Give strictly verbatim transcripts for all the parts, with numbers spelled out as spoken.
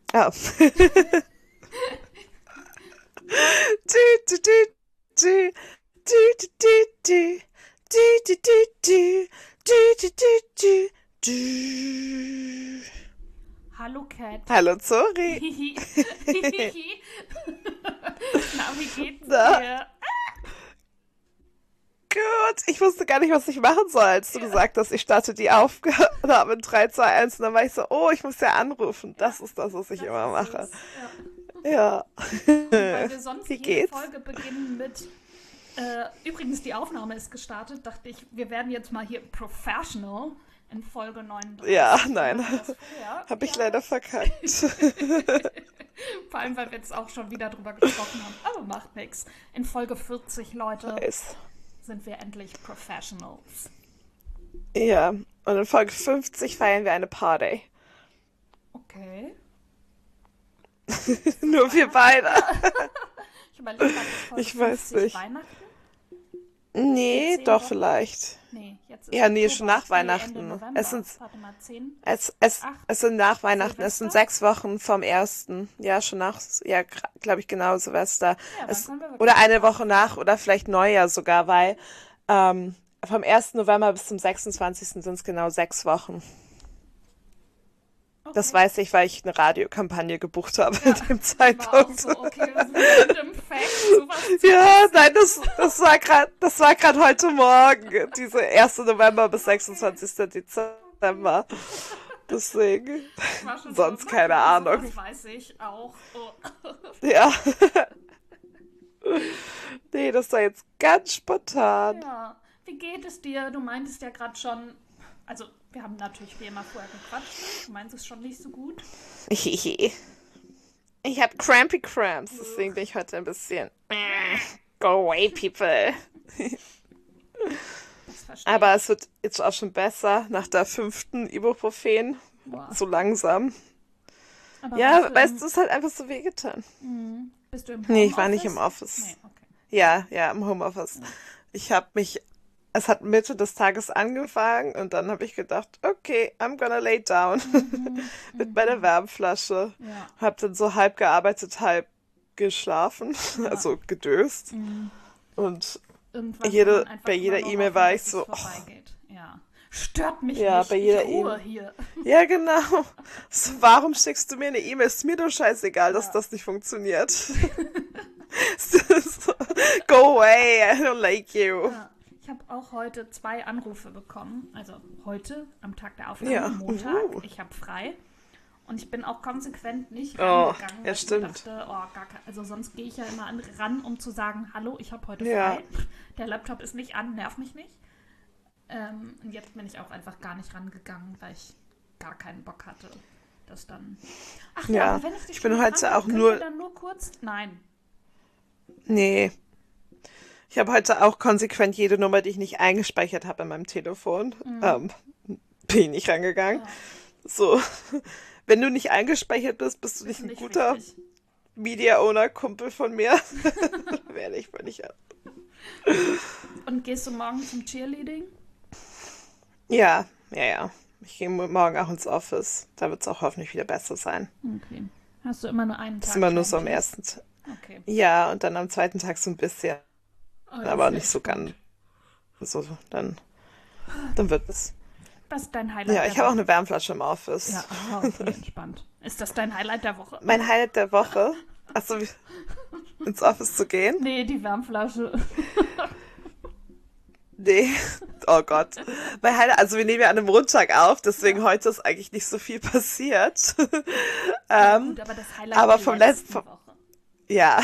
Oh. Du, du, du, du, du, du, du, du, du, du, du, du, du, du, du, du. Hallo Cat. Hallo Zori. Hihi. Hihi. Na, wie geht's Na, dir? gut. Ich wusste gar nicht, was ich machen soll, als du Ja, gesagt hast, ich starte die Aufgabe in drei, zwei, eins. Und dann war ich so, oh, ich muss ja anrufen. ja, Das ist das, was ich das immer ist mache. es. Ja. Ja. Und weil wir sonst Wie jede geht's? Folge beginnen mit äh, übrigens, die Aufnahme ist gestartet, dachte ich, wir werden jetzt mal hier professional in Folge Ja, neununddreißig. Wir nein. machen das vorher. Hab ich Ja. leider verkackt. Vor allem, weil wir jetzt auch schon wieder drüber gesprochen haben. Aber macht nichts. In Folge vierzig, Leute, Weiß. sind wir endlich Professionals. Ja. Und in Folge fünfzig feiern wir eine Party. Okay. Ist das Nur wir Weihnachten? beide. Ja. Ich überlege gerade, ist Folge Ich weiß fünfzig nicht. Weihnachten? In Nee, zehn doch Wochen? vielleicht. Nee, jetzt ist Ja, nee, schon Oktober. nach Nee, Ende Weihnachten. Es November. sind, Warte mal, zehn, es, es, acht, es sind nach Weihnachten. Es sind Silvester? sechs Wochen vom ersten. Ja, schon nach, ja, glaube ich, genau, Silvester. Ja, dann Es, können wir wirklich oder eine eine Party Woche nach feiern. oder vielleicht Neujahr sogar, weil ähm, vom ersten November bis zum sechsundzwanzigsten sind es genau sechs Wochen. Das Okay. weiß ich, weil ich eine Radiokampagne gebucht habe in Ja, dem ich war auch Zeitpunkt. so, okay, das ist ein random Fact, sowas zu Ja, nein, wissen. das, das war gerade, das war gerade heute Morgen, diese ersten November bis Okay, sechsundzwanzigsten okay. Dezember. Deswegen, Ich war schon so, sonst keine okay, Ahnung. sowas weiß ich auch. Oh. Ja, nee, das war jetzt ganz spontan. Ja, wie geht es dir? Du meintest ja gerade schon, also wir haben natürlich wie immer vorher gequatscht, ne? Du meinst es schon nicht so gut. Ich habe Crampy Cramps, deswegen Ugh. bin ich heute ein bisschen. Go away, people. Das verstehe Aber ich. es wird jetzt auch schon besser nach der fünften Ibuprofen. Boah. So langsam. Aber warst Ja, du weißt du, im, es hat einfach so wehgetan. hm, bist du im Nee, ich war nicht im Homeoffice? Office. Nee, okay. Ja, ja, im Homeoffice. Ja. Ich habe mich, es hat Mitte des Tages angefangen und dann habe ich gedacht, okay, I'm gonna lay down Mhm, mit meiner mhm. Wärmflasche. Ja, Hab dann so halb gearbeitet, halb geschlafen, ja. also gedöst. Mhm. Und Irgendwann will man jede, bei einfach nur jeder noch E-Mail hoffen, war ich dass es so, oh, vorbeigeht. Ja. Stört mich ja, bei nicht, ich jeder ruhe E-Mail. hier. Ja, genau. So, warum schickst du mir eine E-Mail? Ist mir doch scheißegal, dass Ja. das nicht funktioniert. So, go away, I don't like you. Ja. Ich habe auch heute zwei Anrufe bekommen. Also heute, am Tag der Aufnahme, Ja, Montag. uh. Ich habe frei. Und ich bin auch konsequent nicht Oh, rangegangen, ja, weil ich mir stimmt. dachte, oh, gar kein, also sonst gehe ich ja immer an, ran, um zu sagen, hallo, ich habe heute Ja, frei. Der Laptop ist nicht an, nerv mich nicht. Ähm, und jetzt bin ich auch einfach gar nicht rangegangen, weil ich gar keinen Bock hatte, das dann. Ach ja, aber ja. wenn ich dich Ich schon bin dran heute habe, auch können wir nur, dann nur kurz. Nein. nee, ich habe heute auch konsequent jede Nummer, die ich nicht eingespeichert habe in meinem Telefon, Mhm. ähm, bin ich nicht rangegangen. Ja, So, wenn du nicht eingespeichert bist, bist du bist nicht du ein nicht guter wichtig. Media Owner Kumpel von mir. Werde ich, wenn ich. Und gehst du morgen zum Cheerleading? Ja, ja, ja. Ich gehe morgen auch ins Office. Da wird es auch hoffentlich wieder besser sein. Okay. Hast du immer nur einen Ist Tag immer nur so am Crampy? ersten Tag. Okay. Ja, und dann am zweiten Tag so ein bisschen. Oh, das Aber ist ja nicht so ganz. entspannt. So, dann, dann wird es. Was ist dein Ja, Highlight ich der habe auch Woche? eine Wärmflasche im Ja, Office. aha, okay, entspannt. Ist das dein Highlight der Woche? Mein Highlight der Woche, also ins Office zu gehen. Nee, die Wärmflasche. Nee, oh Gott. Mein Highlight, also wir nehmen ja an einem Montag auf, deswegen Ja. heute ist eigentlich nicht so viel passiert. Ja, ähm, gut, aber das Highlight aber der vom letzten, letzten vom, Woche. ja,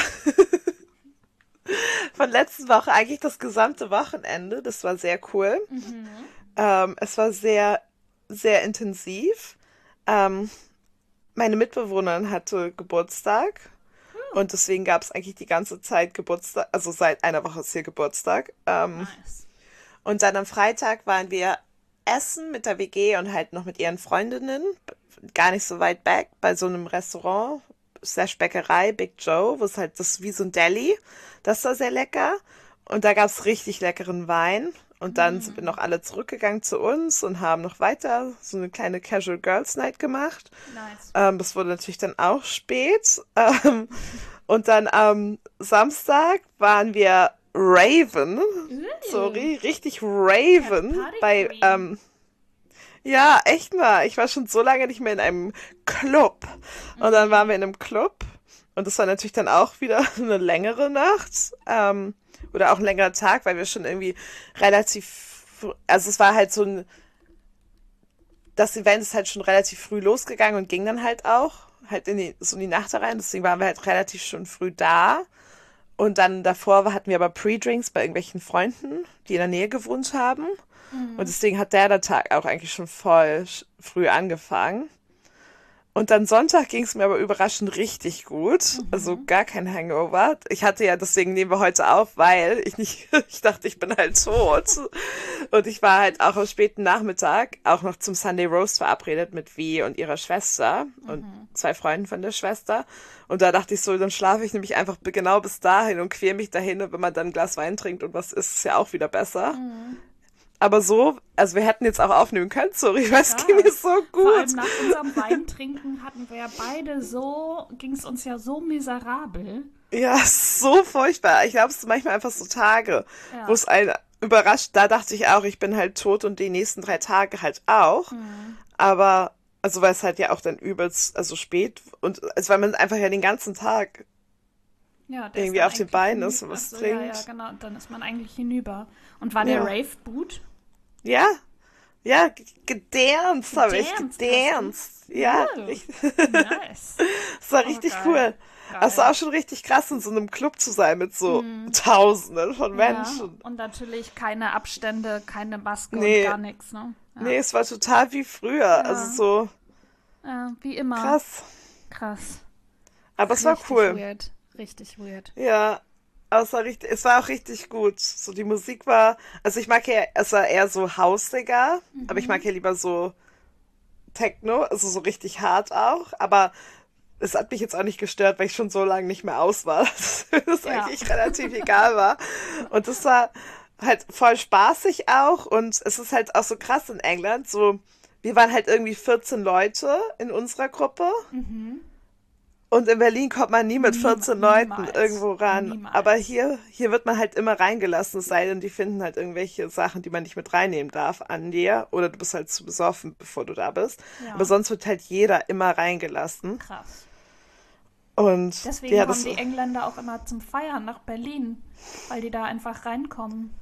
von letzten Woche eigentlich das gesamte Wochenende, das war sehr cool. Mhm. Ähm, es war sehr, sehr intensiv. Ähm, Meine Mitbewohnerin hatte Geburtstag Huh, und deswegen gab es eigentlich die ganze Zeit Geburtstag, also seit einer Woche ist hier Geburtstag. Ähm, nice. und dann am Freitag waren wir essen mit der W G und halt noch mit ihren Freundinnen, gar nicht so weit weg, bei so einem Restaurant, slash Bäckerei, Big Joe, wo es halt, das ist wie so ein Deli, das war sehr lecker. Und da gab es richtig leckeren Wein Und dann sind wir noch alle zurückgegangen zu uns und haben noch weiter so eine kleine Casual Girls Night gemacht. Nice. Ähm, das wurde natürlich dann auch spät. Ähm, und dann am Samstag waren wir Raven. Sorry, richtig Raven. Party Bei, Queen. ähm, ja, echt mal. Ich war schon so lange nicht mehr in einem Club. Und dann waren wir in einem Club. Und das war natürlich dann auch wieder eine längere Nacht. Ähm, oder auch ein längerer Tag, weil wir schon irgendwie relativ, fr- also es war halt so ein, das Event ist halt schon relativ früh losgegangen und ging dann halt auch, halt in die, so in die Nacht da rein. Deswegen waren wir halt relativ schon früh da. Und dann davor hatten wir aber Pre-Drinks bei irgendwelchen Freunden, die in der Nähe gewohnt haben. Und deswegen hat der, der Tag auch eigentlich schon voll sch- früh angefangen. Und dann Sonntag ging es mir aber überraschend richtig gut. Also gar kein Hangover. Ich hatte ja, deswegen nehmen wir heute auf, weil ich nicht, ich dachte, ich bin halt tot. Und ich war halt auch am späten Nachmittag auch noch zum Sunday Roast verabredet mit Vi und ihrer Schwester und zwei Freunden von der Schwester. Und da dachte ich so, dann schlafe ich nämlich einfach genau bis dahin und quäl mich dahin. Und wenn man dann ein Glas Wein trinkt und was isst, ist ja auch wieder besser. Aber so, also wir hätten jetzt auch aufnehmen können, sorry, weil es ging mir so Vor allem gut. nach unserem Weintrinken hatten wir ja beide so, ging es uns ja so miserabel. Ja, so furchtbar. Ich glaube, es sind manchmal einfach so Tage, Ja. wo es einen überrascht. Da dachte ich auch, ich bin halt tot und die nächsten drei Tage halt auch. Aber, also weil es halt ja auch dann übelst, also spät und also weil man einfach ja den ganzen Tag Ja, der irgendwie ist dann auf den eigentlich Beinen hinü- ist und was Ach so, ja, ja, trinkt. genau. Und dann ist man eigentlich hinüber. Und war der Ja. Rave gut? Ja, ja, g- gedanced habe ich, Gedanced hast du? gedanced. Ja, Cool. richtig, Nice. das war Oh, richtig geil. cool. Geil. Es war auch schon richtig krass, in so einem Club zu sein mit so Tausenden von Ja, Menschen. und natürlich keine Abstände, keine Maske Nee. und gar nichts, ne? Ja. Nee, es war total wie früher. Also so Ja, wie immer. krass. Krass. Aber es war Richtig cool. weird. Richtig weird. Ja, aber es war richtig, es war auch richtig gut. So die Musik war, also ich mag ja, es war eher so hausiger, aber ich mag ja lieber so Techno, also so richtig hart auch. Aber es hat mich jetzt auch nicht gestört, weil ich schon so lange nicht mehr aus war, dass es Ja. eigentlich relativ egal war. Und das war halt voll spaßig auch. Und es ist halt auch so krass in England. So, wir waren halt irgendwie vierzehn Leute in unserer Gruppe. Und in Berlin kommt man nie mit Niem- vierzehn Leuten niemals. irgendwo ran. Niemals. Aber hier, hier wird man halt immer reingelassen, es sei denn, die finden halt irgendwelche Sachen, die man nicht mit reinnehmen darf an dir. Oder du bist halt zu besoffen, bevor du da bist. Ja. Aber sonst wird halt jeder immer reingelassen. Krass. Und Deswegen ja, kommen das, die Engländer auch immer zum Feiern nach Berlin, weil die da einfach reinkommen.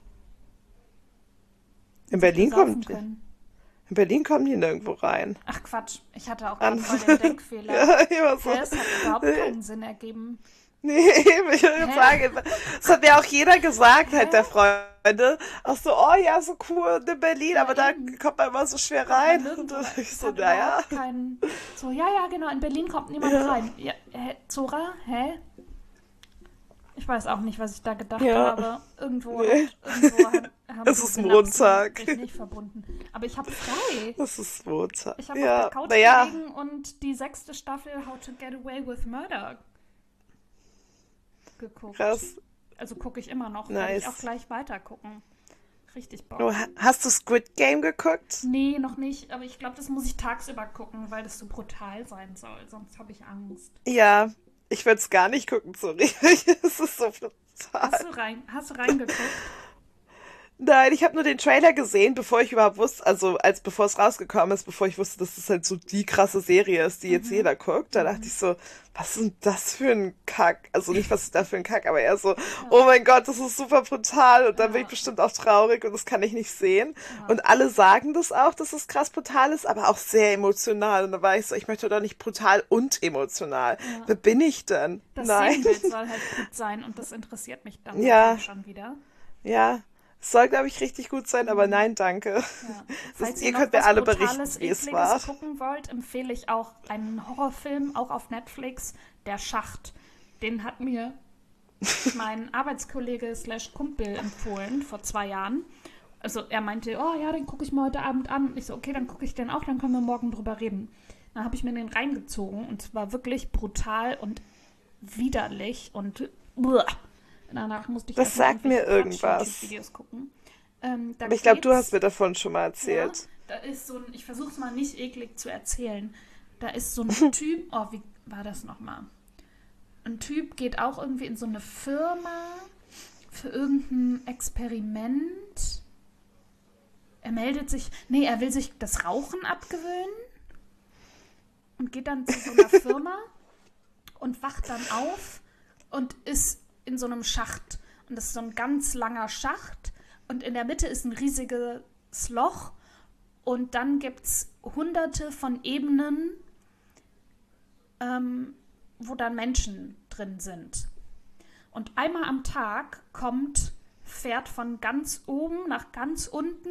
in Berlin besaufen kommt, können. in Berlin kommen die nirgendwo rein. Ach Quatsch, ich hatte auch An- gerade voll den Denkfehler. Ja, immer so. Hä, es hat überhaupt keinen Sinn ergeben. Nee, eben, ich würde Hä? sagen, das hat mir auch jeder gesagt, halt der Freunde. Auch so, oh ja, so cool in Berlin, aber da eben. kommt man immer so schwer Kommt man rein. nirgendwo Und rein. ich Es so, hat naja. überhaupt keinen. So, ja, ja, genau, in Berlin kommt niemand Ja. rein. Ja, hä, Zora, hä? Ich weiß auch nicht, was ich da gedacht Ja. habe. Irgendwo, Nee. hat, irgendwo hat, haben Es die ist Synapsen Montag. sich nicht verbunden. Aber ich habe frei. Das ist Montag. Ich habe Ja, auf der Couch naja. gelegen und die sechste Staffel How to Get Away with Murder geguckt. Krass. Also gucke ich immer noch. Werde ich Nice. auch gleich weiter gucken. Richtig Bock. Oh, ha- hast du Squid Game geguckt? Nee, noch nicht. Aber ich glaube, das muss ich tagsüber gucken, weil das so brutal sein soll. Sonst habe ich Angst. Ja, ich würde es gar nicht gucken, sorry. Es ist so brutal. Hast du, rein, hast du reingeguckt? Nein, ich habe nur den Trailer gesehen, bevor ich überhaupt wusste, also als bevor es rausgekommen ist, bevor ich wusste, dass das halt so die krasse Serie ist, die jetzt jeder guckt. Da dachte ich so, was ist denn das für ein Kack? Also nicht, was ist da für ein Kack, aber eher so, oh mein Gott, das ist super brutal und dann bin ich bestimmt auch traurig und das kann ich nicht sehen. Und alle sagen das auch, dass es krass brutal ist, aber auch sehr emotional. Und da war ich so, ich möchte doch nicht brutal und emotional. Wer bin ich denn? Das Nein. Szenenbild soll halt gut sein und das interessiert mich dann Ja. natürlich schon wieder. Ja, es soll, glaube ich, richtig gut sein, aber nein, danke. Ja. Das, Falls ihr ihr noch könnt mir was alle Brutales, berichten, wie es Ekliges war. gucken wollt, empfehle ich auch einen Horrorfilm, auch auf Netflix, Der Schacht. Den hat mir mein Arbeitskollege slash Kumpel empfohlen vor zwei Jahren. Also er meinte, oh ja, den gucke ich mir heute Abend an. Ich so, okay, dann gucke ich den auch, dann können wir morgen drüber reden. Dann habe ich mir den reingezogen und es war wirklich brutal und widerlich und uah. Danach musste ich Das erst mal sagt mir irgendwelche irgendwas. Quatsch-YouTube-Videos gucken. Ähm, da Aber ich glaube, du hast geht's, mir davon schon mal ja, erzählt. da ist so ein, ich versuche es mal nicht eklig zu erzählen. Da ist so ein Typ, oh, wie war das nochmal? Ein Typ geht auch irgendwie in so eine Firma für irgendein Experiment. Er meldet sich, nee, er will sich das Rauchen abgewöhnen und geht dann zu so einer Firma und wacht dann auf und ist in so einem Schacht. Und das ist so ein ganz langer Schacht und in der Mitte ist ein riesiges Loch und dann gibt es hunderte von Ebenen, ähm, wo dann Menschen drin sind. Und einmal am Tag kommt, fährt von ganz oben nach ganz unten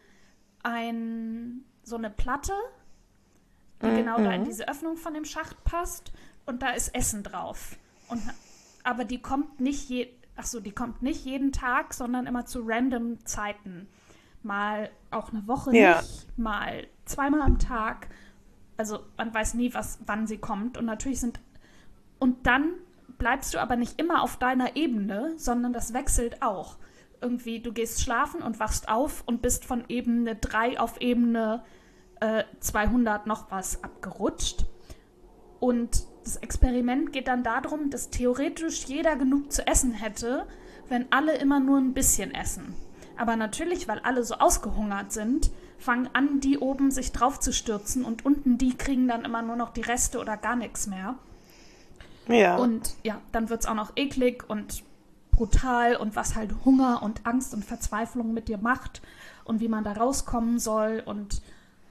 ein, so eine Platte, die Mhm. genau da in diese Öffnung von dem Schacht passt und da ist Essen drauf. Und, aber die kommt nicht je, ach so, die kommt nicht jeden Tag, sondern immer zu random Zeiten. Mal auch eine Woche Ja. nicht, mal zweimal am Tag. Also man weiß nie, was, wann sie kommt. Und natürlich sind. Und dann bleibst du aber nicht immer auf deiner Ebene, sondern das wechselt auch. Irgendwie, du gehst schlafen und wachst auf und bist von Ebene drei auf Ebene äh, zweihundert noch was abgerutscht. Und das Experiment geht dann darum, dass theoretisch jeder genug zu essen hätte, wenn alle immer nur ein bisschen essen. Aber natürlich, weil alle so ausgehungert sind, fangen an, die oben sich drauf zu stürzen und unten die kriegen dann immer nur noch die Reste oder gar nichts mehr. Ja. Und ja, dann wird es auch noch eklig und brutal und was halt Hunger und Angst und Verzweiflung mit dir macht und wie man da rauskommen soll und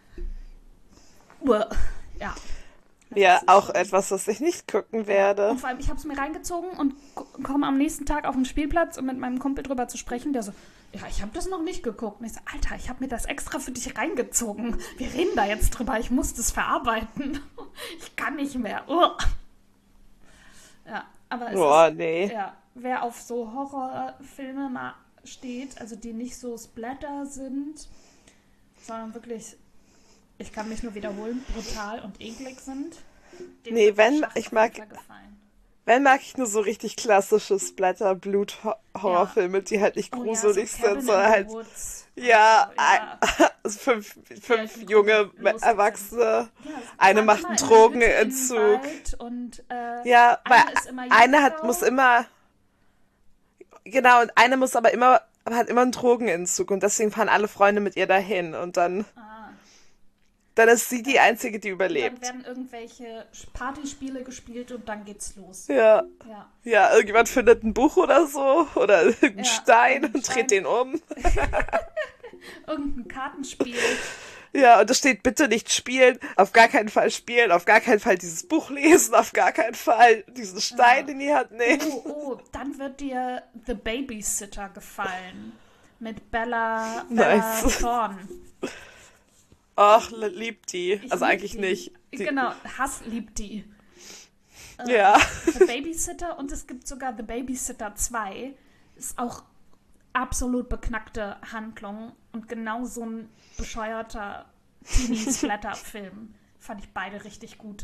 Uah. Ja. Ja, Das ist auch schon- etwas, was ich nicht gucken Und werde. vor allem, ich habe es mir reingezogen und k- komme am nächsten Tag auf den Spielplatz, um mit meinem Kumpel drüber zu sprechen. Der so, ja, ich habe das noch nicht geguckt. Und ich so, Alter, ich habe mir das extra für dich reingezogen. Wir reden da jetzt drüber. Ich muss das verarbeiten. Ich kann nicht mehr. Uah. Ja, aber es Boah, ist, nee. ja, wer auf so Horrorfilme mal steht, also die nicht so Splatter sind, sondern wirklich, ich kann mich nur wiederholen, brutal und eklig sind. Dem Nee, wird der wenn, Schacht ich auf mag, jeden Fall gefallen. wenn mag ich nur so richtig klassische Splatter-Blut-Horrorfilme, die halt nicht Oh ja, so gruselig sind, Cabin in sondern the halt, Woods. ja, Also, ja. ein, fünf, Die fünf halt im junge Grunde lustig sind. Erwachsene, Ja, eine fahren macht immer einen in eine Hütte in den Drogenentzug. Wald und äh, Ja, weil eine ist immer eine hat, muss Jungfrau. immer, genau, und eine muss aber immer, hat immer einen Drogenentzug und deswegen fahren alle Freunde mit ihr dahin und dann, Ah, dann ist sie die ja. Einzige, die Und dann überlebt. werden irgendwelche Partyspiele gespielt und dann geht's los. Ja, Ja, ja, irgendjemand findet ein Buch oder so oder irgendeinen ja, Stein irgendein und dreht Stein, den um. irgendein Kartenspiel. Ja, und es steht bitte nicht spielen, auf gar keinen Fall spielen, auf gar keinen Fall dieses Buch lesen, auf gar keinen Fall diesen Stein Ja. in die Hand nehmen. Oh, oh, dann wird dir The Babysitter gefallen. Mit Bella, Bella Nice. Thorne. Ach, liebt die. Ich Also lieb eigentlich die. nicht. Die, Genau, Hass liebt die. Äh, ja. The Babysitter und es gibt sogar The Babysitter zwei. Ist auch absolut beknackte Handlung und genau so ein bescheuerter Teenie-Splatter-Film. Fand ich beide richtig gut.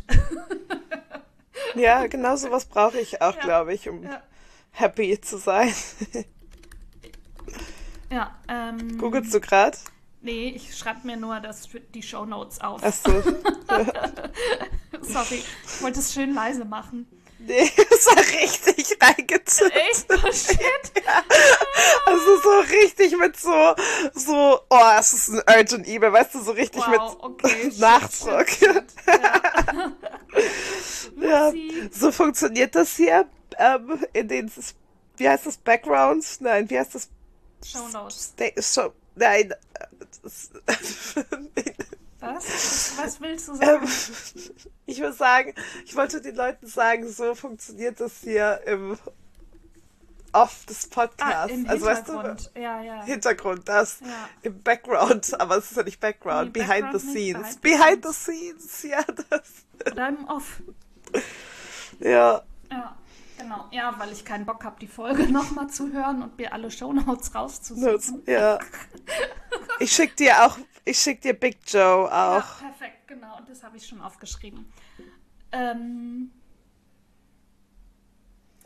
Ja, genau sowas brauche ich auch, Ja, glaube ich, um ja, happy zu sein. ja. Ähm, Googelst du grad? nee, ich schreibe mir nur das für die Shownotes auf. Achso. Sorry, ich wollte es schön leise machen. Nee, es war richtig reingezückt. Echt? Oh shit. Also so richtig mit so, so, oh, es ist ein Urgent E-Mail, weißt du, so richtig Wow, okay. mit Shit, Nachdruck. shit, shit. Ja. Ja, Upsi. so funktioniert das hier, ähm, in den, wie heißt das, Backgrounds? Nein, wie heißt das? Shownotes. Sta- Show, nein. äh, das- Was? was? Was willst du ähm, sagen? ich würde sagen, ich wollte den Leuten sagen, so funktioniert das hier im Off des Ah, Podcasts. im Also weißt du, Hintergrund. Ja, ja. Hintergrund, das Ja. im Background, aber es ist ja nicht Background, Nee, behind Background the nicht, scenes. behind the Behind the scenes, ja, das. Oder im Off. Ja, Ja, genau. Ja, weil ich keinen Bock habe, die Folge nochmal zu hören und mir alle Shownotes Notes, rauszusuchen. ja. Ich schick dir auch, ich schick dir Big Joe Ja, auch. perfekt, genau. Und das habe ich schon aufgeschrieben. Ähm,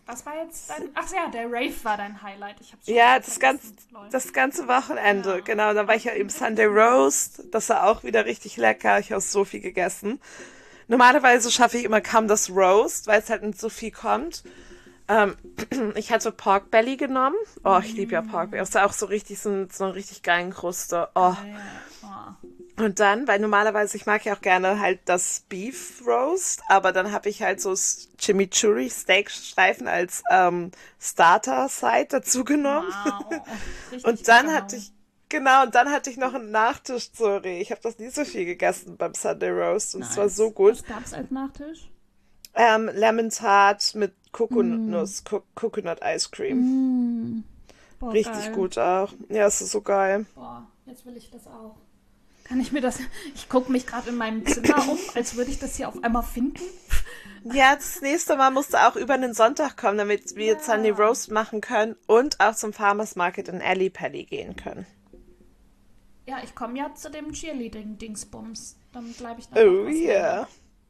Was war jetzt dein... Ach ja, der Rave war dein Highlight. Ich hab's schon Ja, wieder das ganze, vergessen, Leute. das ganze Wochenende, Ja. genau. Dann war ich ja im Sunday Roast. Das war auch wieder richtig lecker. Ich habe so viel gegessen. Normalerweise schaffe ich immer kaum das Roast, weil es halt nicht so viel kommt. Ähm, ich hatte Pork Belly genommen. Oh, ich liebe ja Pork Belly. Das war auch so richtig, so, so eine richtig geilen Kruste. Oh. Ja. Und dann, weil normalerweise, ich mag ja auch gerne halt das Beef Roast, aber dann habe ich halt so Chimichurri Steakstreifen als ähm, Starter-Side dazu genommen. Wow. Richtig Und dann lecker. hatte ich, genau, und dann hatte ich noch einen Nachtisch, sorry. Ich habe das nie so viel gegessen beim Sunday Roast und es war Nice. so gut. Was gab's als Nachtisch? Ähm, Lemon Tart mit Kokosnuss, Co Coconut Ice Cream. Mm. Boah, Richtig geil. gut auch. Ja, es ist so geil. Boah, jetzt will ich das auch. Kann ich mir das... Ich gucke mich gerade in meinem Zimmer um, als würde ich das hier auf einmal finden. Ja, das nächste Mal musst du auch über den Sonntag kommen, damit wir jetzt Ja. Sunday Roast machen können und auch zum Farmers Market in Alley Pally gehen können. Ja, ich komme ja zu dem Cheerleading-Dingsbums. Dann bleibe ich da Oh noch was länger. yeah.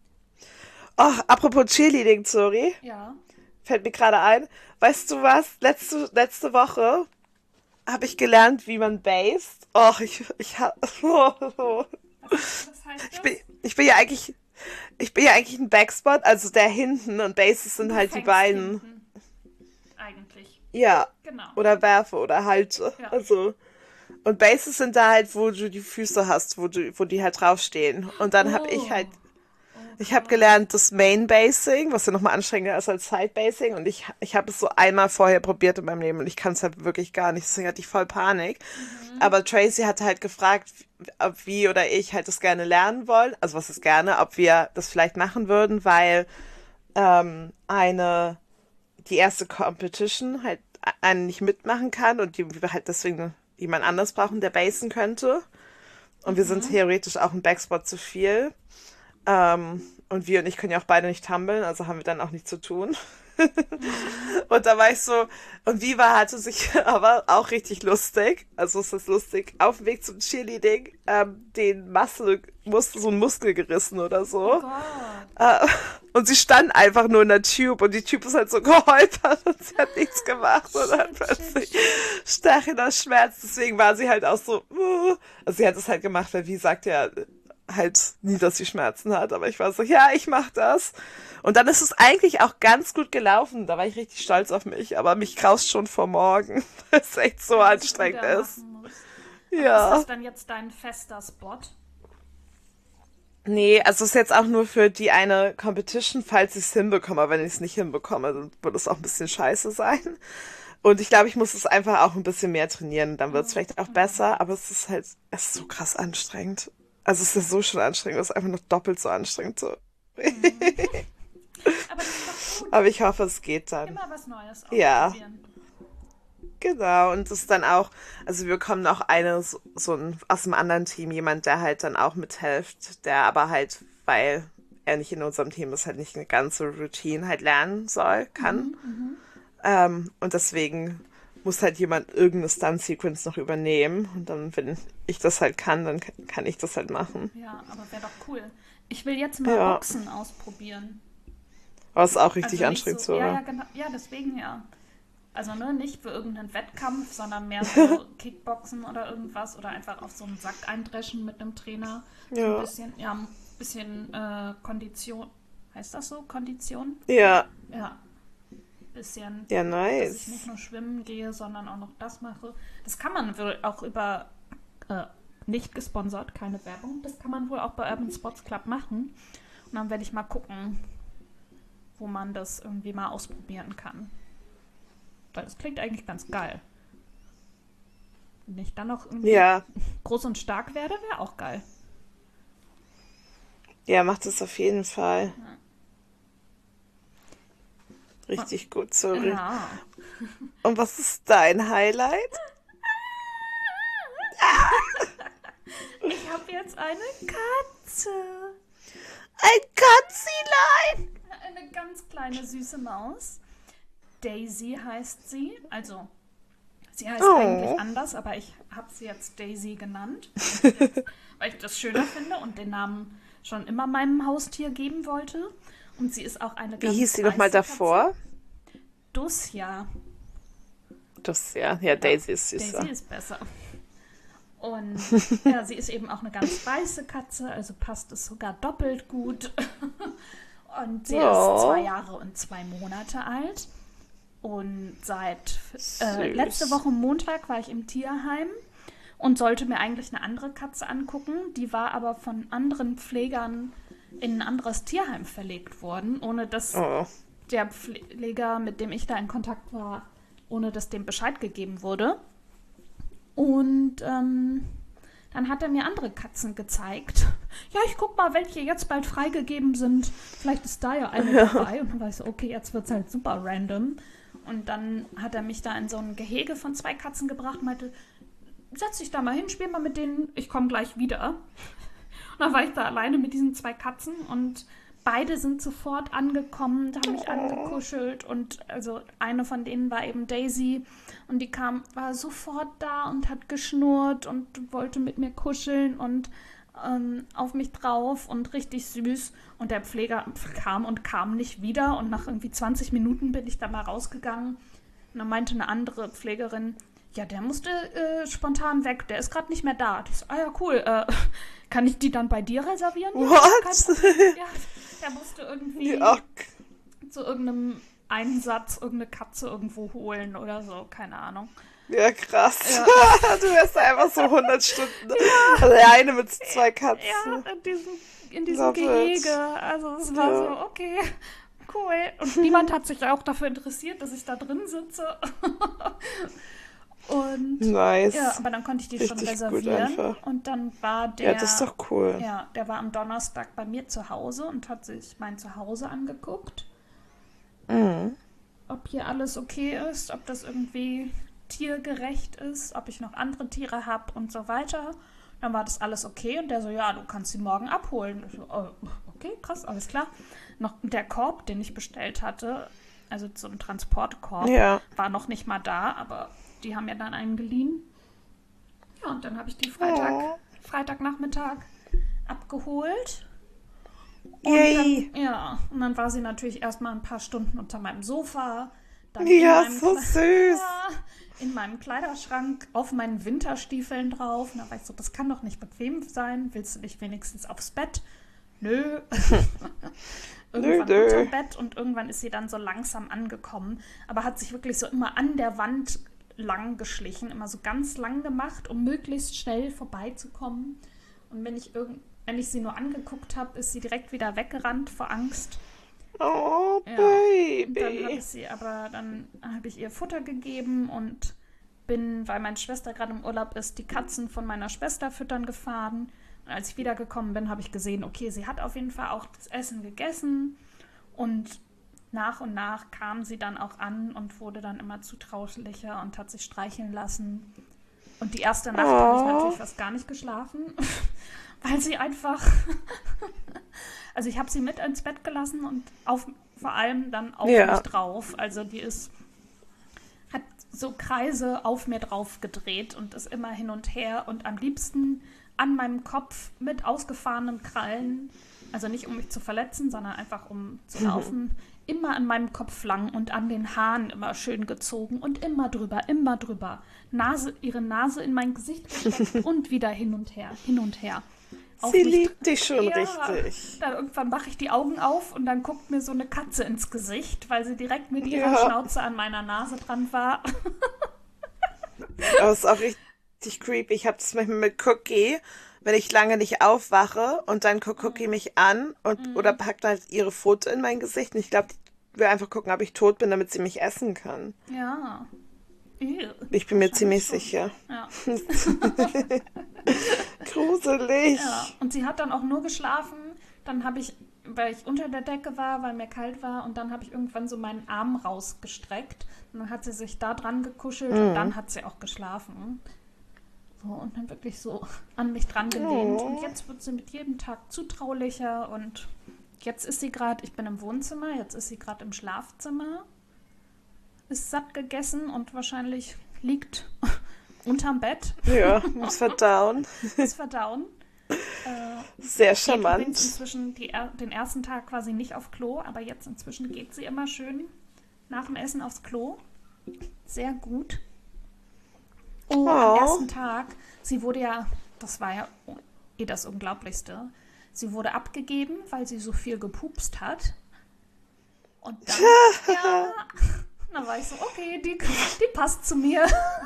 Oh, apropos Cheerleading, sorry, Ja. fällt mir gerade ein. Weißt du was? Letzte, letzte Woche habe ich gelernt, wie man basst. Oh, ich, ich, ha- Was, was heißt ich das? bin, ich bin ja eigentlich, ich bin ja eigentlich ein Backspot, also der hinten und Bases sind Du halt die fängst beiden. hinten. Eigentlich. Ja, Genau. oder werfe oder halte. Ja. Also. Und Bases sind da halt, wo du die Füße hast, wo du, wo die halt draufstehen. Und dann habe ich halt, Oh, ich habe krass. gelernt das Main Basing, was ja nochmal anstrengender ist als Side Basing. Und ich, ich habe es so einmal vorher probiert in meinem Leben und ich kann es halt wirklich gar nicht. Deswegen hatte ich voll Panik. Aber Tracy hatte halt gefragt, ob wir oder ich halt das gerne lernen wollen. Also was ist gerne, ob wir das vielleicht machen würden, weil ähm, eine die erste Competition halt einen nicht mitmachen kann und die wir halt deswegen jemand anders brauchen, der basen könnte. Und wir sind theoretisch auch ein Backspot zu viel. Ähm, und wir und ich können ja auch beide nicht tummeln, also haben wir dann auch nichts zu tun. Und da war ich so, und Viva hatte sich aber auch richtig lustig, also es ist lustig, auf dem Weg zum Cheerleading ähm, den Muskel, musste so ein Muskel gerissen oder Oh so. Gott. Äh, und sie stand einfach nur in der Tube und die Tube ist halt so geholpert und sie hat nichts gemacht und dann Shit, plötzlich shit, stachender Schmerz. Deswegen war sie halt auch so, uh. Also sie hat es halt gemacht, weil wie sagt ja halt nie, dass sie Schmerzen hat, aber ich war so, ja, ich mach das. Und dann ist es eigentlich auch ganz gut gelaufen. Da war ich richtig stolz auf mich, aber mich graust schon vor morgen, weil es echt so dass du anstrengend wieder ist. machen musst. Ist Ja. das dann jetzt dein fester Spot? Nee, also es ist jetzt auch nur für die eine Competition, falls ich es hinbekomme. Aber wenn ich es nicht hinbekomme, dann wird es auch ein bisschen scheiße sein. Und ich glaube, ich muss es einfach auch ein bisschen mehr trainieren. Dann wird es vielleicht auch besser. Aber es ist halt, es ist so krass anstrengend. Also es ist so schon anstrengend. Es ist einfach noch doppelt so anstrengend. So. Aber das ist doch gut. Aber ich hoffe, es geht dann. Immer was Neues Ja. ausprobieren. Genau, und das ist dann auch, also wir bekommen noch eine, so, so ein, aus einem anderen Team, jemand, der halt dann auch mithilft, der aber halt, weil er nicht in unserem Team ist, halt nicht eine ganze Routine halt lernen soll, kann. Ähm, und deswegen muss halt jemand irgendeine Stunt-Sequence noch übernehmen. Und dann, wenn ich das halt kann, dann kann kann ich das halt machen. Ja, aber wäre doch cool. Ich will jetzt mal Ja. Boxen ausprobieren. Aber es ist auch richtig Also nicht anstrengend so, so, ja, ja, oder? genau, ja, deswegen ja. Also ne, nicht für irgendeinen Wettkampf, sondern mehr so Kickboxen oder irgendwas oder einfach auf so einen Sack eindreschen mit einem Trainer. So ein Ja. bisschen, ja, ein bisschen äh, Kondition. Heißt das so? Kondition? Ja, Ja. Bisschen, ja, dass nice. ich nicht nur schwimmen gehe, sondern auch noch das mache. Das kann man wohl auch über, äh, nicht gesponsert, keine Werbung, das kann man wohl auch bei Urban Sports Club machen. Und dann werde ich mal gucken, wo man das irgendwie mal ausprobieren kann. Weil das klingt eigentlich ganz geil. Wenn ich dann noch irgendwie Ja, groß und stark werde, wäre auch geil. ja, macht es auf jeden Fall. Richtig gut, sorry. Ja. Und was ist dein Highlight? Ich habe jetzt eine Katze. Ein Katzilein! Eine ganz kleine süße Maus. Daisy heißt sie. Also, sie heißt Oh. eigentlich anders, aber ich habe sie jetzt Daisy genannt, weil ich, jetzt, weil ich das schöner finde und den Namen schon immer meinem Haustier geben wollte. Und sie ist auch eine Wie ganz hieß sie nochmal nice Katze. davor? Dusja. Das, ja, ja, Daisy ist süßer. Daisy ist besser. Und ja, sie ist eben auch eine ganz weiße Katze, also passt es sogar doppelt gut. Und sie Oh. ist zwei Jahre und zwei Monate alt. Und seit äh, Süß. letzte Woche Montag war ich im Tierheim und sollte mir eigentlich eine andere Katze angucken. Die war aber von anderen Pflegern in ein anderes Tierheim verlegt worden, ohne dass Oh. der Pfleger, mit dem ich da in Kontakt war, ohne dass dem Bescheid gegeben wurde. Und ähm, dann hat er mir andere Katzen gezeigt. Ja, ich guck mal, welche jetzt bald freigegeben sind. Vielleicht ist da ja eine dabei. Und dann war ich so, okay, jetzt wird's halt super random. Und dann hat er mich da in so ein Gehege von zwei Katzen gebracht und meinte, setz dich da mal hin, spiel mal mit denen, ich komme gleich wieder. Und dann war ich da alleine mit diesen zwei Katzen und beide sind sofort angekommen, haben mich angekuschelt und also eine von denen war eben Daisy und die kam, war sofort da und hat geschnurrt und wollte mit mir kuscheln und ähm, auf mich drauf und richtig süß und der Pfleger kam und kam nicht wieder und nach irgendwie zwanzig Minuten bin ich da mal rausgegangen und dann meinte eine andere Pflegerin, ja, der musste äh, spontan weg, der ist gerade nicht mehr da. Ich so, ah ja, cool, äh, kann ich die dann bei dir reservieren? Ja, kein What? Problem. Ja, der musste irgendwie Ja, zu irgendeinem Einsatz irgendeine Katze irgendwo holen oder so, keine Ahnung. ja, krass. Ja. Du wärst da einfach so hundert Stunden alleine mit zwei Katzen. Ja, in diesem, in diesem Love it. Gehege. Also es war Ja. so, okay, cool. Und niemand hat sich auch dafür interessiert, dass ich da drin sitze. Und Nice. ja, aber dann konnte ich die schon Richtig gut reservieren. einfach. Und dann war der. Ja, das ist doch cool. Ja, der war am Donnerstag bei mir zu Hause und hat sich mein Zuhause angeguckt. Mhm. Ob hier alles okay ist, ob das irgendwie tiergerecht ist, ob ich noch andere Tiere habe und so weiter. Dann war das alles okay und der so, ja, du kannst sie morgen abholen. Ich so, oh, okay, krass, alles klar. Noch der Korb, den ich bestellt hatte, also so ein Transportkorb, Ja. war noch nicht mal da, aber die haben mir dann einen geliehen. Ja, und dann habe ich die Freitag, Oh. Freitagnachmittag abgeholt. Und Yay. dann, ja, und dann war sie natürlich erstmal ein paar Stunden unter meinem Sofa. Dann Ja, in meinem so Kle- süß. Ja, in meinem Kleiderschrank auf meinen Winterstiefeln drauf. Und da war ich so, das kann doch nicht bequem sein. Willst du nicht wenigstens aufs Bett? Nö. Irgendwann Nö, nö. unterm Bett und irgendwann ist sie dann so langsam angekommen. Aber hat sich wirklich so immer an der Wand lang geschlichen, immer so ganz lang gemacht, um möglichst schnell vorbeizukommen. Und wenn ich irgend Wenn ich sie nur angeguckt habe, ist sie direkt wieder weggerannt vor Angst. Oh, Ja. Und dann habe Baby. ich sie aber, dann habe ich ihr Futter gegeben und bin, weil meine Schwester gerade im Urlaub ist, die Katzen von meiner Schwester füttern gefahren. Und als ich wiedergekommen bin, habe ich gesehen, okay, sie hat auf jeden Fall auch das Essen gegessen. Und nach und nach kam sie dann auch an und wurde dann immer zutraulicher und hat sich streicheln lassen. Und die erste Nacht habe ich Oh. natürlich fast gar nicht geschlafen, weil sie einfach, also ich habe sie mit ins Bett gelassen und auf, vor allem dann auf Ja. mich drauf. Also die ist, hat so Kreise auf mir drauf gedreht und ist immer hin und her und am liebsten an meinem Kopf mit ausgefahrenen Krallen, also nicht um mich zu verletzen, sondern einfach um zu laufen, immer an meinem Kopf lang und an den Haaren immer schön gezogen und immer drüber, immer drüber. Nase, ihre Nase in mein Gesicht gesteckt und wieder hin und her, hin und her. Auf Sie mich liebt dich schon Ja. richtig. Dann irgendwann mache ich die Augen auf und dann guckt mir so eine Katze ins Gesicht, weil sie direkt mit ihrer Ja. Schnauze an meiner Nase dran war. Aber es ist auch richtig creepy. Ich habe das manchmal mit Cookie, wenn ich lange nicht aufwache und dann guckt Cookie mich an und oder packt halt ihre Pfote in mein Gesicht. Und ich glaube, die will einfach gucken, ob ich tot bin, damit sie mich essen kann. Ja. Ew. Ich bin mir ziemlich schon. sicher. Ja. Gruselig. Ja, und sie hat dann auch nur geschlafen. Dann habe ich, weil ich unter der Decke war, weil mir kalt war, und dann habe ich irgendwann so meinen Arm rausgestreckt. Und dann hat sie sich da dran gekuschelt und dann hat sie auch geschlafen. So, und dann wirklich so an mich dran gelehnt. Oh. Und jetzt wird sie mit jedem Tag zutraulicher und jetzt ist sie gerade, ich bin im Wohnzimmer, jetzt ist sie gerade im Schlafzimmer, ist satt gegessen und wahrscheinlich liegt unterm Bett, Ja, muss verdauen. ist verdauen. Äh, Sehr geht übrigens charmant. inzwischen die, er- den ersten Tag quasi nicht auf Klo, aber jetzt inzwischen geht sie immer schön. nach dem Essen aufs Klo. Sehr gut. Oh, Oh. am ersten Tag, sie wurde ja, das war ja eh das Unglaublichste, sie wurde abgegeben, weil sie so viel gepupst hat. Und dann, ja, dann war ich so, okay, die, die passt zu mir.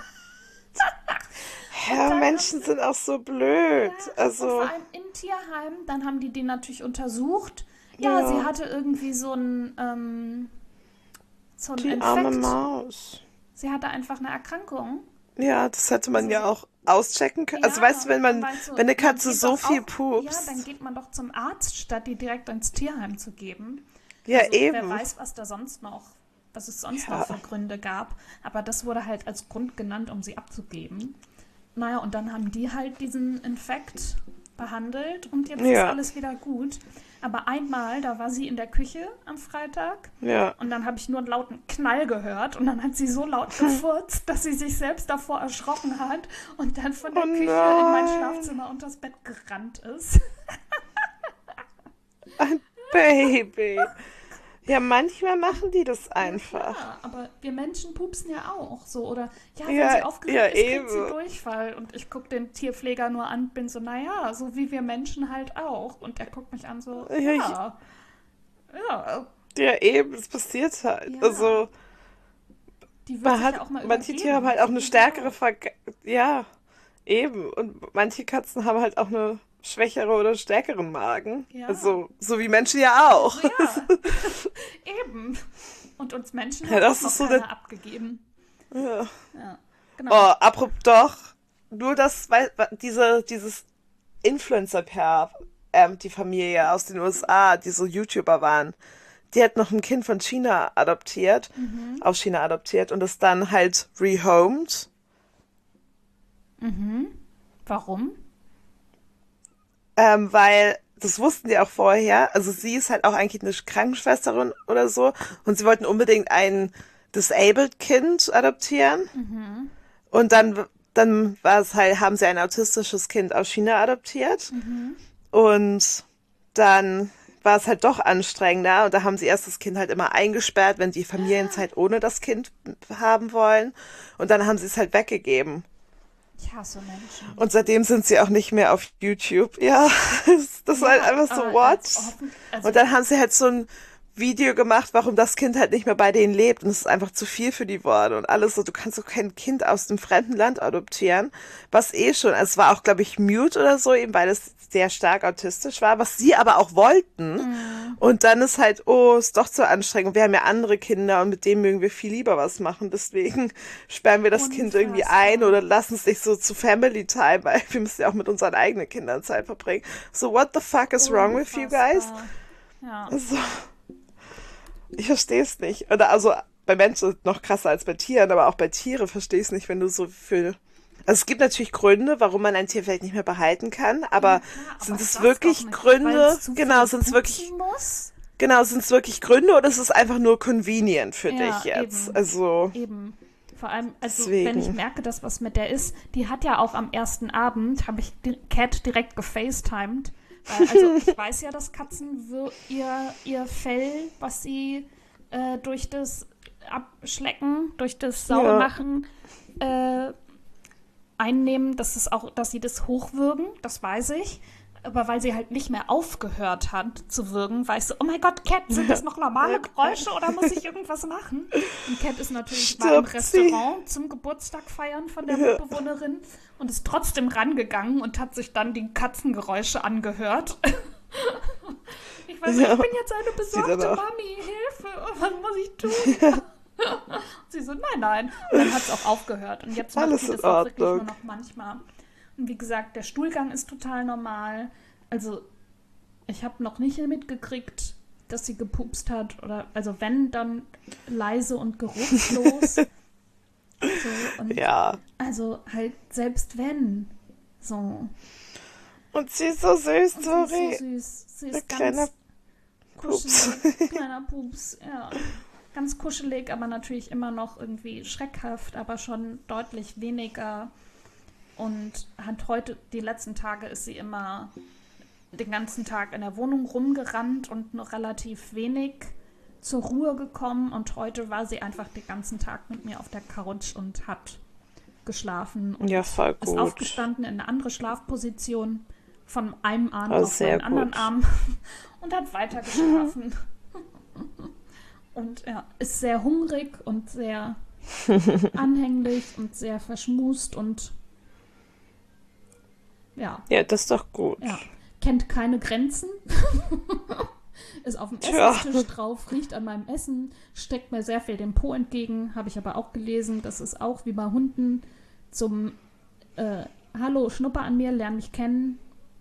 Ja, dann Menschen haben sind auch so blöd. Und Also, vor allem im Tierheim, dann haben die den natürlich untersucht. Ja, Ja. sie hatte irgendwie so einen, ähm, so einen die arme Infekt. Maus. Sie hatte einfach eine Erkrankung. Ja, das hätte man Also ja sie- auch auschecken können. Also Ja, weißt du, wenn man, dann war ich so, wenn eine man Katze geht so doch viel auch, pupst. Ja, dann geht man doch zum Arzt, statt die direkt ins Tierheim zu geben. Ja, Also, wer eben. weiß, was da sonst noch, was es sonst Ja. noch für Gründe gab. Aber das wurde halt als Grund genannt, um sie abzugeben. Naja, und dann haben die halt diesen Infekt behandelt und jetzt ist Ja. alles wieder gut. Aber einmal, da war sie in der Küche am Freitag Ja. und dann habe ich nur einen lauten Knall gehört und dann hat sie so laut gefurzt, dass sie sich selbst davor erschrocken hat und dann von der Oh Küche in mein nein. Schlafzimmer und das Bett gerannt ist. Ein Baby. Ja, manchmal machen die das einfach. Ja, aber wir Menschen pupsen ja auch so. Oder ja, wenn Ja, sie aufgeregt ja, ist, kriegt sie eben. Durchfall. Und ich gucke den Tierpfleger nur an, bin so, naja, so wie wir Menschen halt auch. Und er guckt mich an so, Ja, ich- ja, ja, Ja, eben, es passiert halt. Ja. Also, die wird man sich hat, ja auch mal manche übergeben. Tiere haben halt auch eine So stärkere auch. Verga Ja, eben. Und manche Katzen haben halt auch eine schwächere oder stärkeren Magen. Ja. Also, so wie Menschen ja auch. So, ja, eben. Und uns Menschen Ja, hat das auch noch ist so keiner der- abgegeben. Ja. Ja, genau. Oh, apropos doch, nur das, weil diese, dieses Influencer-Pair, ähm, die Familie aus den U S A, die so YouTuber waren, die hat noch ein Kind von China adoptiert, aus China adoptiert und es dann halt rehomed. Warum? Ähm, weil, das wussten die auch vorher, also sie ist halt auch eigentlich eine Krankenschwesterin oder so und sie wollten unbedingt ein disabled Kind adoptieren. Und dann, dann war es halt, haben sie ein autistisches Kind aus China adoptiert. Und dann war es halt doch anstrengender und da haben sie erst das Kind halt immer eingesperrt, wenn die Familienzeit ohne das Kind haben wollen. Und dann haben sie es halt weggegeben. Ich hasse Menschen. Und seitdem sind sie auch nicht mehr auf YouTube. Ja, das, das ist halt einfach so, äh, what? als offen- also- Und dann haben sie halt so ein Video gemacht, warum das Kind halt nicht mehr bei denen lebt. Und es ist einfach zu viel für die Worte und alles so. Du kannst doch kein Kind aus einem fremden Land adoptieren. Was eh schon, also es war auch, glaube ich, mute oder so, eben weil es sehr stark autistisch war, was sie aber auch wollten. Und dann ist halt, oh, ist doch zu anstrengend. Wir haben ja andere Kinder und mit denen mögen wir viel lieber was machen. Deswegen sperren wir das Kind irgendwie Unfassbar. ein oder lassen es nicht so zu Family Time, weil wir müssen ja auch mit unseren eigenen Kindern Zeit verbringen. So, what the fuck is wrong with you guys? Unfassbar. Ja. Also, ich verstehe es nicht. Oder also bei Menschen noch krasser als bei Tieren, aber auch bei Tieren verstehe ich es nicht, wenn du so viel. Also es gibt natürlich Gründe, warum man ein Tier vielleicht nicht mehr behalten kann, aber Ja, sind aber es das wirklich doch nicht, Gründe? weil es zu Genau, viel sind es wirklich, pupsen muss? genau, sind es wirklich Gründe oder ist es einfach nur convenient für Ja, dich jetzt? eben. Also, Eben. Vor allem, also Deswegen. wenn ich merke, dass was mit der ist, die hat ja auch am ersten Abend, habe ich die Cat direkt gefacetimed. Weil, also ich weiß ja, dass Katzen wir- ihr, ihr Fell, was sie äh, durch das Abschlecken, durch das Saubermachen äh, einnehmen, dass es auch, dass sie das hochwürgen, das weiß ich. Aber weil sie halt nicht mehr aufgehört hat zu würgen, weißt du, oh mein Gott, Cat, sind das noch normale Geräusche oder muss ich irgendwas machen? Und Cat ist natürlich war im Stirbt sie? Restaurant zum Geburtstag feiern von der Mitbewohnerin und ist trotzdem rangegangen und hat sich dann die Katzengeräusche angehört. Ich weiß nicht, Ja. ich bin jetzt eine besorgte dann auch- Mami, Hilfe, was muss ich tun? Und sie so, nein, nein. Und dann hat es auch aufgehört. Und jetzt macht Alles sie in das auch wirklich nur Ordnung. noch manchmal. Und wie gesagt, der Stuhlgang ist total normal. Also, ich habe noch nicht mitgekriegt, dass sie gepupst hat. Oder, also wenn, dann leise und geruchslos. So, und ja. also halt, selbst wenn. So. Und sie ist so süß, Und sorry. sie ist so süß. Sie Ein ist kleiner ganz kuschelig. Kleiner Pups, ja. Ganz kuschelig, aber natürlich immer noch irgendwie schreckhaft, aber schon deutlich weniger. Und hat heute, die letzten Tage ist sie immer den ganzen Tag in der Wohnung rumgerannt und noch relativ wenig zur Ruhe gekommen und heute war sie einfach den ganzen Tag mit mir auf der Couch und hat geschlafen und Ja, voll ist gut. aufgestanden in eine andere Schlafposition von einem Arm Oh, auf sehr meinen anderen gut. Arm und hat weiter geschlafen. Und ja, ist sehr hungrig und sehr anhänglich und sehr verschmust und ja, Ja, das ist doch gut. ja, kennt keine Grenzen. Ist auf dem Tja. Essenstisch drauf, riecht an meinem Essen, steckt mir sehr viel den Po entgegen, habe ich aber auch gelesen. Das ist auch wie bei Hunden zum äh, Hallo, Schnupper an mir, lern mich kennen.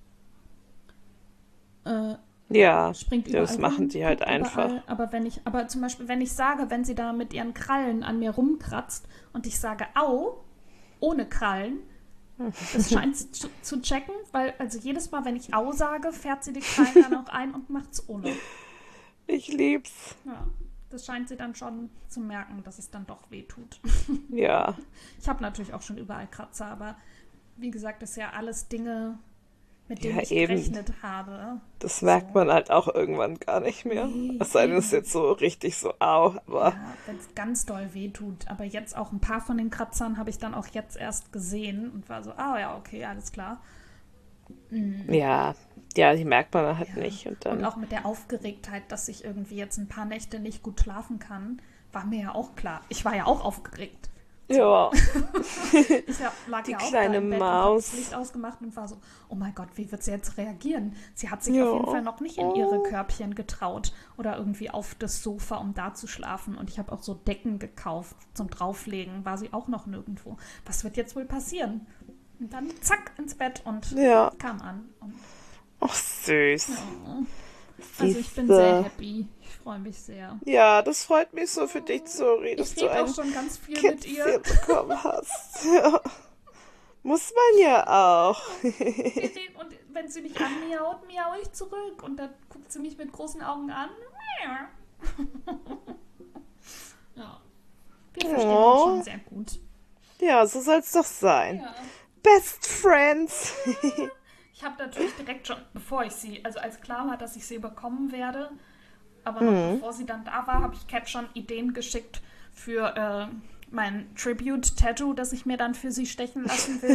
Äh, Ja, springt überall das machen rum, die halt guckt einfach. überall. Aber wenn ich, aber zum Beispiel, wenn ich sage, wenn sie da mit ihren Krallen an mir rumkratzt und ich sage Au, ohne Krallen, das scheint sie zu, zu checken, weil also jedes Mal, wenn ich Au sage, fährt sie die Krallen dann auch ein und macht's ohne. Ich lieb's. Ja, das scheint sie dann schon zu merken, dass es dann doch weh tut. Ja, Ich habe natürlich auch schon überall Kratzer, aber wie gesagt, das ist ja alles Dinge, mit denen ja, ich eben. gerechnet habe. Das So. merkt man halt auch irgendwann gar nicht mehr. Nee, Es sei denn, es ist eben. jetzt so richtig so, au, aber Ja, wenn es ganz doll weh tut. Aber jetzt auch ein paar von den Kratzern habe ich dann auch jetzt erst gesehen und war so, ah ja, okay, alles klar. ja, ja, die merkt man halt Ja. nicht. Und Und dann, auch mit der Aufgeregtheit, dass ich irgendwie jetzt ein paar Nächte nicht gut schlafen kann, war mir ja auch klar. Ich war ja auch aufgeregt. ja, Ich ja, lag die ja auch kleine da im Bett und habe das Maus. Licht ausgemacht und war so, oh mein Gott, wie wird sie jetzt reagieren? Sie hat sich Ja. auf jeden Fall noch nicht in ihre Oh. Körbchen getraut oder irgendwie auf das Sofa, um da zu schlafen. Und ich habe auch so Decken gekauft zum Drauflegen, war sie auch noch nirgendwo. Was wird jetzt wohl passieren? Und dann zack ins Bett und Ja, kam an. Und, ach süß. oh. Also ich bin Siehste. sehr happy. Ich freue mich sehr. Ja, das freut mich so für dich, Zori, dass Ich du rede auch ein schon ganz viel mit ihr. Kätzchen bekommen hast. Ja. Muss man ja auch. Wir reden, und wenn sie mich anmiaut, miau ich zurück. Und dann guckt sie mich mit großen Augen an. Ja. Wir verstehen uns Oh. schon sehr gut. Ja, so soll's doch sein. Ja. Best Friends. Ich habe natürlich direkt schon, bevor ich sie, also als klar war, dass ich sie bekommen werde, aber noch bevor sie dann da war, habe ich Kat schon Ideen geschickt für äh, mein Tribute-Tattoo, das ich mir dann für sie stechen lassen will.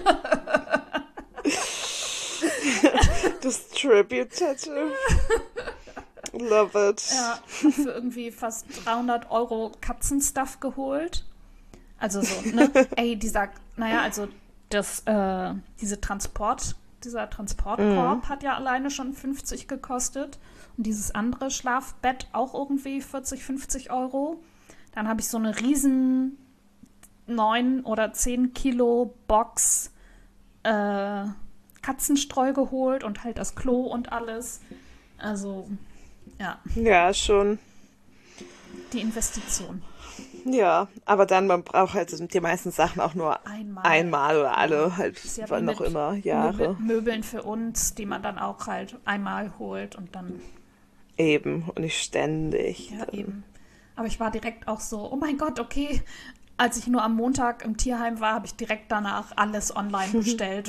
Das Tribute-Tattoo. Love it. Ja, hab für irgendwie fast dreihundert Euro Katzenstuff geholt. Also so, ne? Ey, dieser, naja, also das, äh, diese Transport, dieser Transportkorb hat ja alleine schon fünfzig gekostet. Und dieses andere Schlafbett auch irgendwie vierzig, fünfzig Euro. Dann habe ich so eine riesen neun oder zehn Kilo Box äh, Katzenstreu geholt und halt das Klo und alles. Also, ja, Ja, schon. die Investition. Ja, aber dann, man braucht halt die meisten Sachen auch nur Einmal. einmal oder alle halt, Ist ja wie wann noch mit immer, Jahre. Möbel- Möbeln für uns, die man dann auch halt einmal holt und dann, Eben, und nicht ständig. ja, eben. Aber ich war direkt auch so, oh mein Gott, okay. Als ich nur am Montag im Tierheim war, habe ich direkt danach alles online bestellt.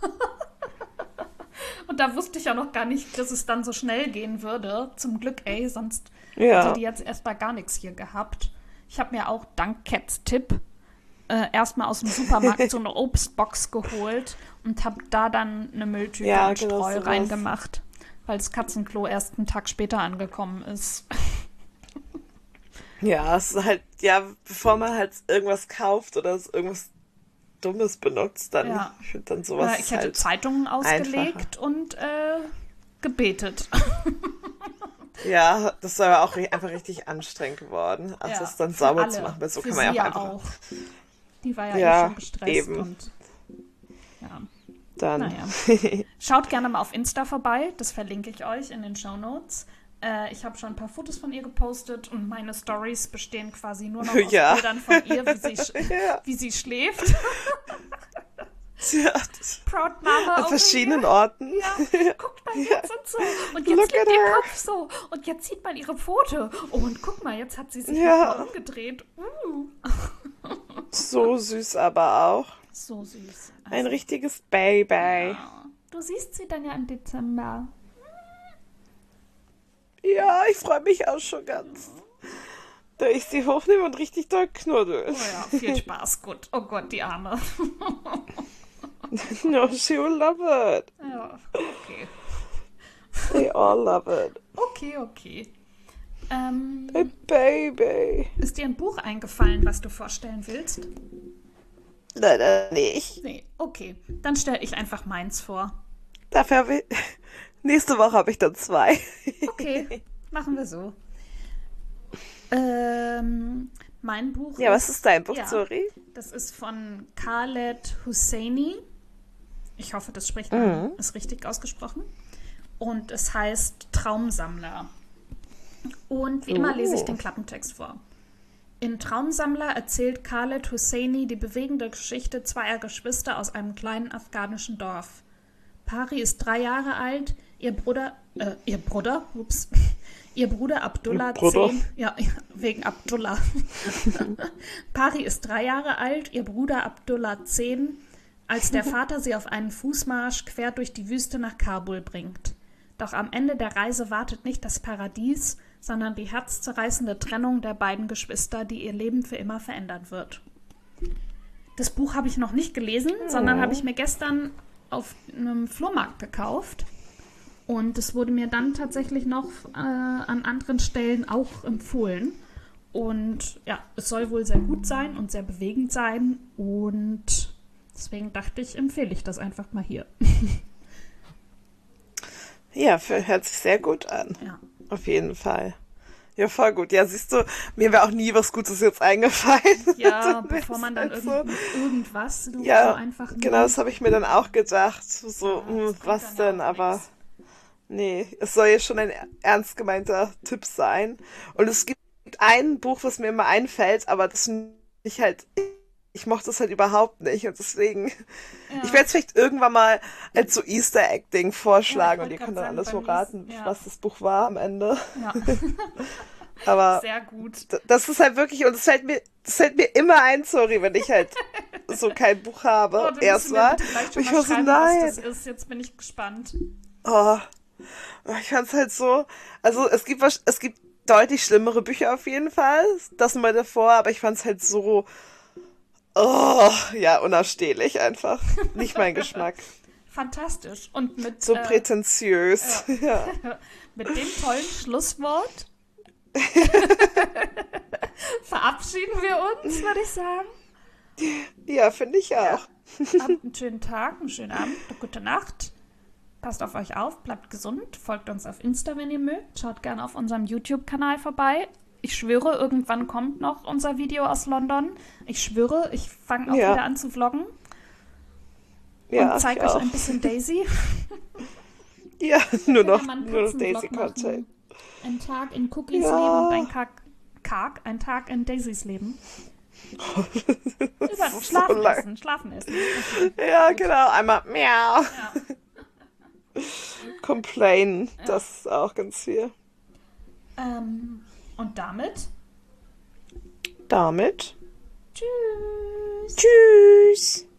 Und da wusste ich ja noch gar nicht, dass es dann so schnell gehen würde. Zum Glück, ey, sonst Ja. hätte die jetzt erstmal gar nichts hier gehabt. Ich habe mir auch dank Cats Tipp äh, erstmal aus dem Supermarkt so eine Obstbox geholt und habe da dann eine Mülltüte Ja, mit genau Streu sowas. reingemacht, weil das Katzenklo erst einen Tag später angekommen ist. Ja, es ist halt, ja, bevor man halt irgendwas kauft oder es irgendwas Dummes benutzt, dann, Ja. ich finde dann sowas Äh, ich hätte halt Zeitungen ausgelegt und äh, gebetet. Ja, das ist aber auch ri- einfach richtig anstrengend geworden, also Ja, das dann für sauber alle. zu machen, weil so Für kann man ja sie auch einfach auch. Die war ja, Ja, eh schon gestresst eben. und ja. dann. Naja. Schaut gerne mal auf Insta vorbei, das verlinke ich euch in den Shownotes. Äh, ich habe schon ein paar Fotos von ihr gepostet und meine Stories bestehen quasi nur noch aus Ja. Bildern von ihr, wie sie, sch Ja. wie sie schläft. Tja, das- Proud Mama. an over verschiedenen here. Orten. Ja, guckt mal jetzt und so. Und jetzt Look liegt at ihr her. Kopf so. Und jetzt sieht man ihre Pfote. Oh, und guck mal, jetzt hat sie sich Ja. nochmal umgedreht. Uh. So süß aber auch. So süß. Ein Also, richtiges Baby. ja. Du siehst sie dann ja im Dezember. Ja, ich freue mich auch schon ganz. Da ich sie hochnehme und richtig doll knuddel. Oh ja, viel Spaß. Gut. Oh Gott, die Arme. No, she will love it. Ja, okay. They all love it. Okay, okay. Ähm, Hey, baby. ist dir ein Buch eingefallen, was du vorstellen willst? Leider nicht. Nee, okay. Dann stelle ich einfach meins vor. Dafür habe ich... Nächste Woche habe ich dann zwei. Okay, machen wir so. Ähm, mein Buch Ja, was ist dein Buch, ja, sorry? das ist von Khaled Hosseini. Ich hoffe, das spricht man, Mhm. ist richtig ausgesprochen. Und es heißt Traumsammler. Und wie immer lese ich Oh. den Klappentext vor. In Traumsammler erzählt Khaled Hosseini die bewegende Geschichte zweier Geschwister aus einem kleinen afghanischen Dorf. Pari ist drei Jahre alt, ihr Bruder, äh, ihr Bruder, ups, ihr Bruder Abdullah Bruder. zehn, ja, wegen Abdullah. Pari ist drei Jahre alt, ihr Bruder Abdullah zehn, als der Vater sie auf einen Fußmarsch quer durch die Wüste nach Kabul bringt. Doch am Ende der Reise wartet nicht das Paradies, sondern die herzzerreißende Trennung der beiden Geschwister, die ihr Leben für immer verändern wird. Das Buch habe ich noch nicht gelesen, sondern habe ich mir gestern auf einem Flohmarkt gekauft. Und es wurde mir dann tatsächlich noch äh, an anderen Stellen auch empfohlen. Und ja, es soll wohl sehr gut sein und sehr bewegend sein. Und deswegen dachte ich, empfehle ich das einfach mal hier. Ja, für, hört sich sehr gut an. Ja. Auf jeden Fall. Ja, voll gut. Ja, siehst du, mir wäre auch nie was Gutes jetzt eingefallen. Ja, Dann wär's bevor man dann halt so. irgend, irgendwas du Ja, so einfach nur- genau, das habe ich mir dann auch gedacht. So, Ja, das hm, bringt was dann denn? ja auch Aber nix. nee, es soll ja schon ein ernst gemeinter Tipp sein. Und es gibt ein Buch, was mir immer einfällt, aber das finde ich halt, ich mochte das halt überhaupt nicht. Und deswegen, Ja. ich werde es vielleicht irgendwann mal als so Easter Egg-Ding vorschlagen Ja, und ich ihr wollte könnt dann gerade alles so sagen, beim raten, nächsten- ja. was das Buch war am Ende. Ja, Aber sehr gut. d- das ist halt wirklich, und es fällt mir, das fällt mir immer ein, sorry, wenn ich halt so kein Buch habe. Oh, dann musst du mir Erstmal. bitte gleich schon Ich mal war so, schreiben, nein. was das ist. Jetzt bin ich gespannt. Oh, ich fand's halt so, also es gibt was, es gibt deutlich schlimmere Bücher auf jeden Fall, das mal davor, aber ich fand's halt so, oh, ja, unausstehlich einfach. Nicht mein Geschmack. Fantastisch. Und mit, So äh, prätentiös. Ja. mit dem tollen Schlusswort verabschieden wir uns, würde ich sagen. Ja, finde ich auch. Habt einen schönen Tag, einen schönen Abend, eine gute Nacht. Passt auf euch auf, bleibt gesund, folgt uns auf Insta, wenn ihr mögt. Schaut gerne auf unserem YouTube-Kanal vorbei. Ich schwöre, irgendwann kommt noch unser Video aus London. Ich schwöre, ich fange auch Ja. wieder an zu vloggen Ja, und zeige ich euch auch. ein bisschen Daisy. Ja, nur Wenn noch, wir mal einen nur noch Katzenvlog Daisy-Content. machen. Ein Tag in Cookies Ja. Leben und ein Tag, Karg, ein Tag in Daisys Leben. Über ist Schlafen so lang. essen, schlafen essen. Okay. Ja, genau, einmal miau. Ja. Complain, das ist auch ganz viel. Ähm, und damit Damit. tschüss. Tschüss.